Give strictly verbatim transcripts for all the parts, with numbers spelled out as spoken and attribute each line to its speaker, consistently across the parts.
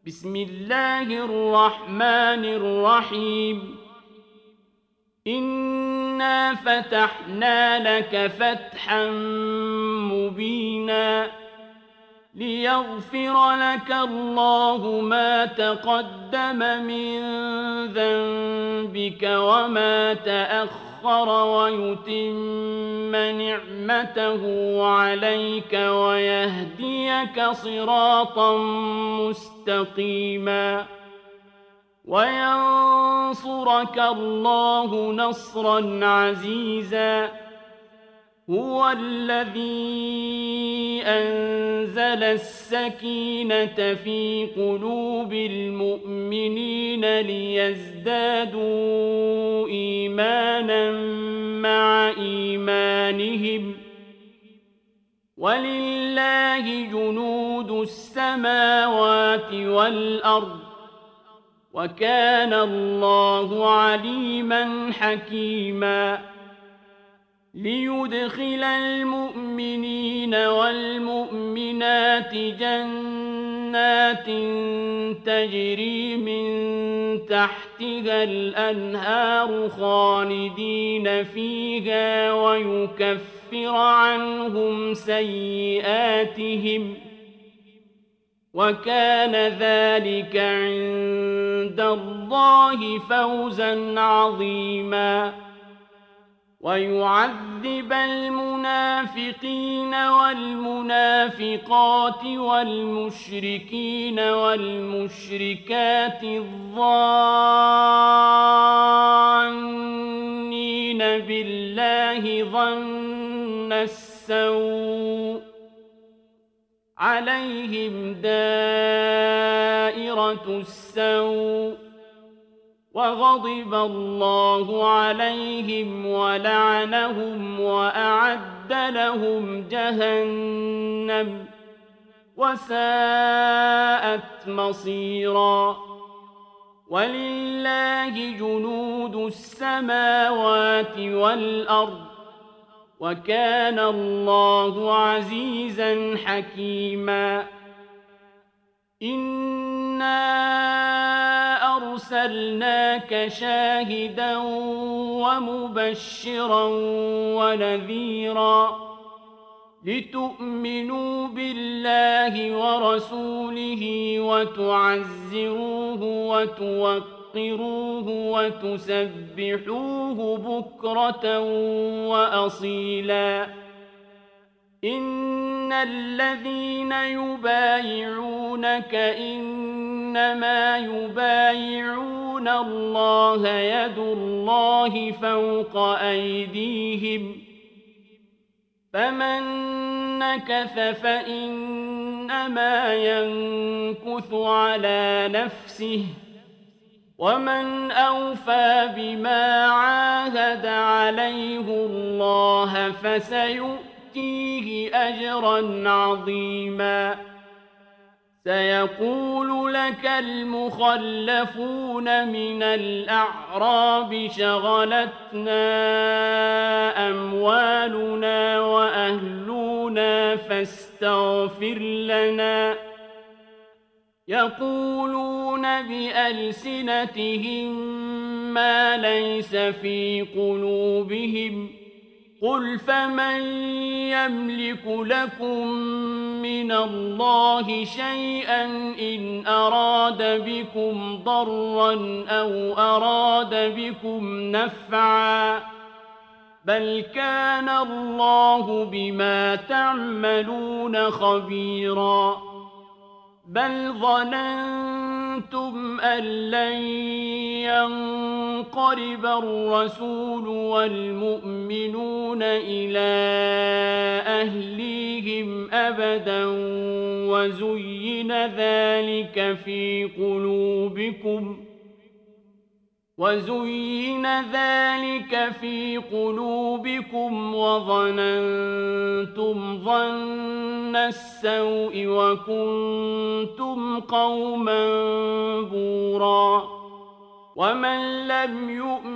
Speaker 1: بسم الله الرحمن الرحيم إنا فتحنا لك فتحا مبينا ليغفر لك الله ما تقدم من ذنبك وما تأخر ويتم نعمته عليك ويهديك صراطا مستقيما وينصرك الله نصرا عزيزا هو الذي أنزل السكينة في قلوب المؤمنين ليزدادوا إيمانا مع إيمانهم ولله جنود السماوات والأرض وكان الله عليما حكيما ليدخل المؤمنين والمؤمنات جنات تجري من تحتها الأنهار خالدين فيها ويكفر عنهم سيئاتهم وكان ذلك عند الله فوزا عظيما ويعذب المنافقين والمنافقات والمشركين والمشركات الظانين بالله ظن السوء عليهم دائرة السوء وغضب الله عليهم ولعنهم وأعد لهم جهنم وساءت مصيرا ولله جنود السماوات والأرض وكان الله عزيزا حكيما إنا أرسلناك شاهدا ومبشرا ونذيرا لتؤمنوا بالله ورسوله وتعزروه وتوقروه وتسبحوه بكرة وأصيلا إن الذين يبايعونك إنما يبايعون الله يد الله فوق أيديهم فمن نكث فإنما ينكث على نفسه ومن أوفى بما عاهد عليه الله فسيؤتيه أجرا عظيما سيقول لك المخلفون من الأعراب شغلتنا أموالنا وأهلنا فاستغفر لنا يقولون بألسنتهم ما ليس في قلوبهم قل فمن يملك لكم من الله شيئا إن أراد بكم ضرا أو أراد بكم نفعا بل كان الله بما تعملون خبيرا بل ظننتم أن لن ينقلب الرسول والمؤمنون إلى أهليهم أبدا وزين ذلك في قلوبكم وزين ذلك في قلوبكم وظننتم ظن السوء وكنتم قوما بورا ومن لم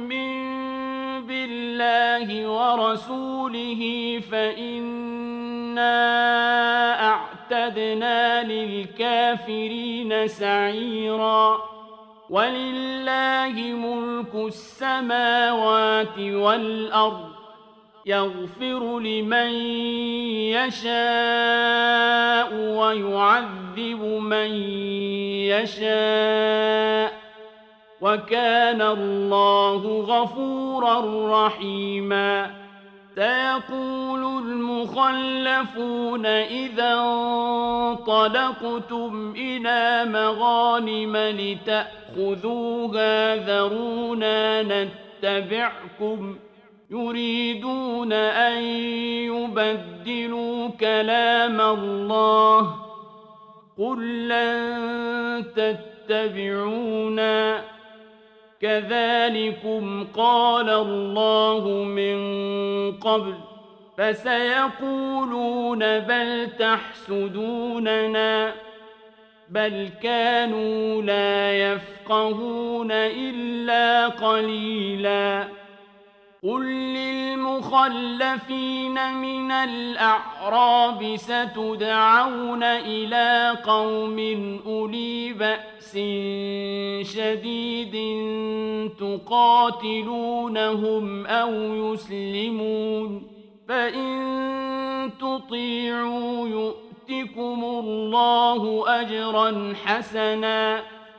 Speaker 1: يؤمن بالله ورسوله فإن إنا أعتدنا للكافرين سعيرا ولله ملك السماوات والأرض يغفر لمن يشاء ويعذب من يشاء وكان الله غفورا رحيما سيقول المخلفون إذا انطلقتم إلى مغانم لتأخذوها ذرونا نتبعكم يريدون أن يبدلوا كلام الله قل لن تتبعونا كذلكم قال الله من قبل فسيقولون بل تحسدوننا بل كانوا لا يفقهون إلا قليلا قل للمخلفين من الأعراب ستدعون إلى قوم أولي بأس شديد تقاتلونهم أو يسلمون فإن تطيعوا يؤتكم الله أجرا حسنا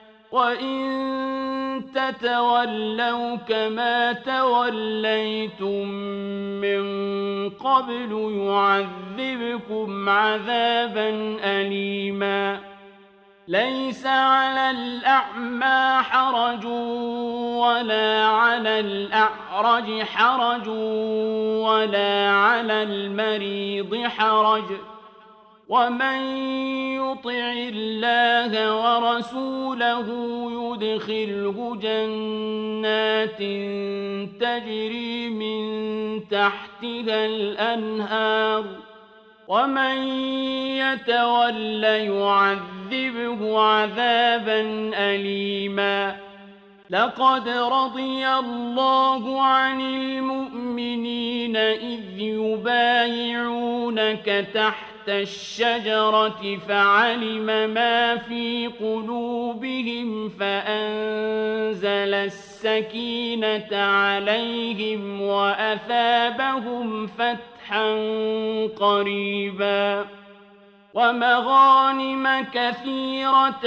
Speaker 1: وإن تتولوا كما توليتم من قبل يعذبكم عذابا أليما ليس على الأعمى حرج ولا على الأعرج حرج ولا على المريض حرج ومن يطع الله ورسوله يدخله جنات تجري من تحتها الأنهار ومن يتول يعذبه عذابا أليما لقد رضي الله عن المؤمنين إذ يبايعونك تحت الشجرة فعلم ما في قلوبهم فأنزل السكينة عليهم وأثابهم فتحا قريبا ومغانم كثيرة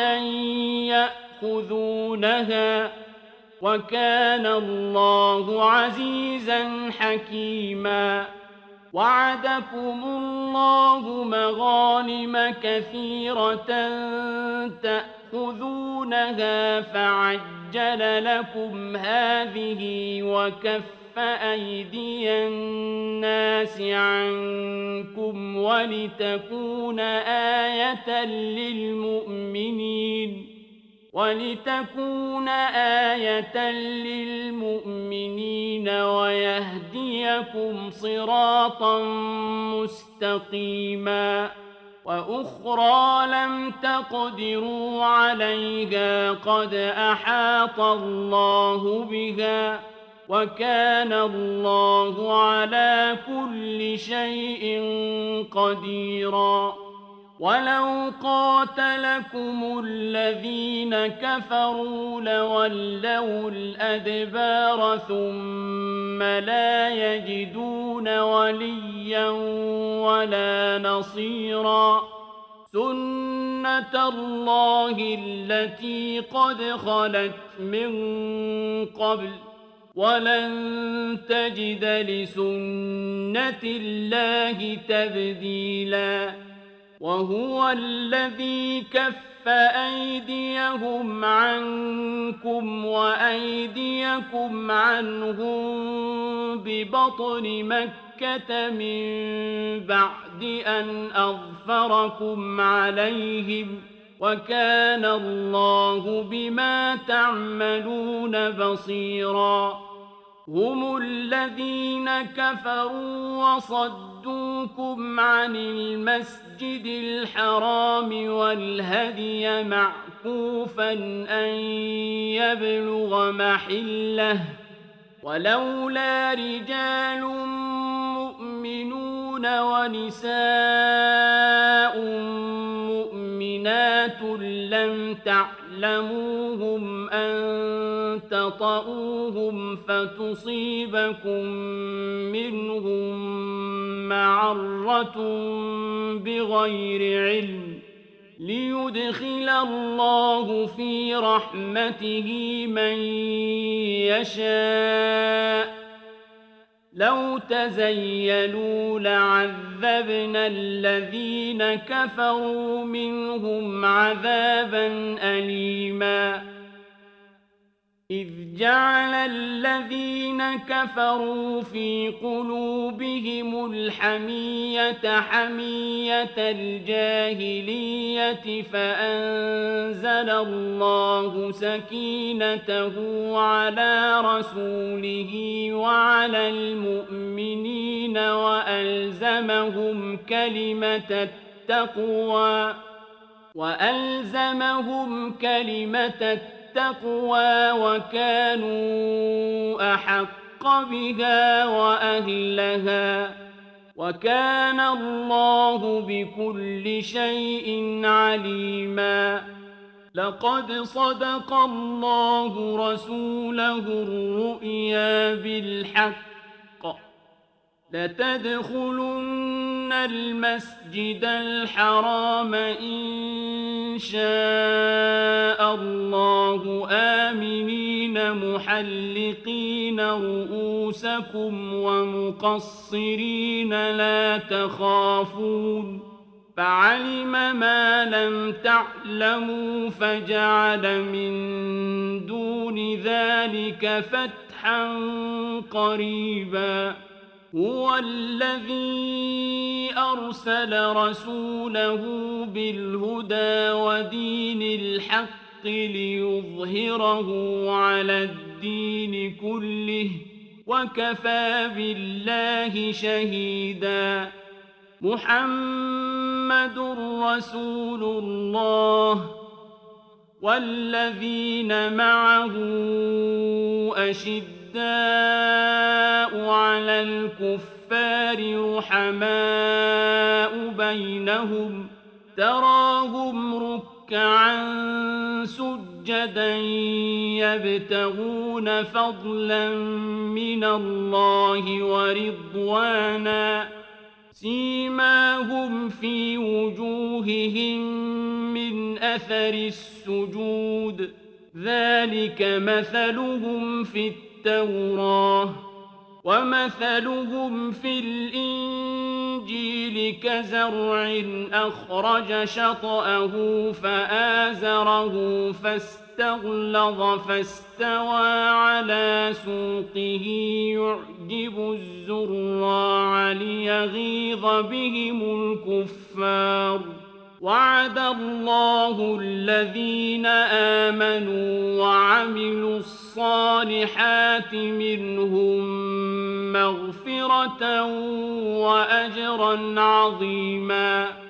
Speaker 1: يأخذونها وكان الله عزيزا حكيما وعدكم الله مغانم كثيرة تأخذونها فعجل لكم هذه وكف أيدي الناس عنكم ولتكون آية للمؤمنين ولتكون آية للمؤمنين ويهديكم صراطا مستقيما وأخرى لم تقدروا عليها قد أحاط الله بها وكان الله على كل شيء قديرا ولو قاتلكم الذين كفروا لولوا الأدبار ثم لا يجدون وليا ولا نصيرا سنة الله التي قد خلت من قبل ولن تجد لسنة الله تبديلا وهو الذي كف أيديهم عنكم وأيديكم عنهم ببطن مكة من بعد أن أظفركم عليهم وكان الله بما تعملون بصيرا هم الذين كفروا وصدوكم عن المسجد الحرام والهدي معكوفا أن يبلغ محله ولولا رجال مؤمنون ونساء مؤمنات لم تعلموهم أن تطؤوهم فتصيبكم منهم معرة بغير علم ليدخل الله في رحمته من يشاء لو تزيلوا لعذبنا الذين كفروا منهم عذابا أليما إذ جعل الذين كفروا في قلوبهم الحمية حمية الجاهلية فأنزل الله سكينته على رسوله وعلى المؤمنين وألزمهم كلمة التقوى وألزمهم كلمة التقوى التقوى وكانوا أحق بها وأهلها وكان الله بكل شيء عليما لقد صدق الله رسوله الرؤيا بالحق لتدخلن المسجد الحرام إن شاء الله آمنين محلقين رؤوسكم ومقصرين لا تخافون فعلم ما لم تعلموا فجعل من دون ذلك فتحا قريبا هو الذي أرسل رسوله بالهدى ودين الحق ليظهره على الدين كله وكفى بالله شهيدا محمد رسول الله والذين معه أشداء على الكفار رحماء بينهم تراهم ركعا سجدا يبتغون فضلا من الله ورضوانا سيماهم في وجوههم من أثر السجود ذلك مثلهم في التوراة ومثلهم في الإنجيل كزرع أخرج شطأه فآزره فاستغلظ فاستوى على سوقه يعجب الزراع ليغيظ بهم الكفار وعد الله الذين آمنوا وعملوا الصالحات منهم مغفرة وأجرا عظيما